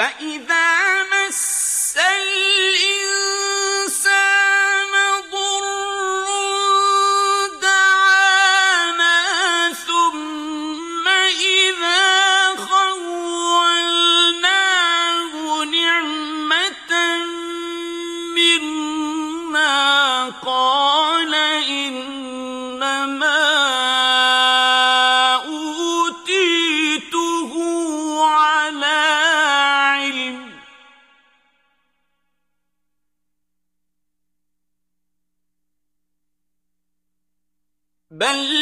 فإذا مس الإنسان ضر دعانا ثم إذا خولناه نعمة منا قال إنما أوتيته على علم بل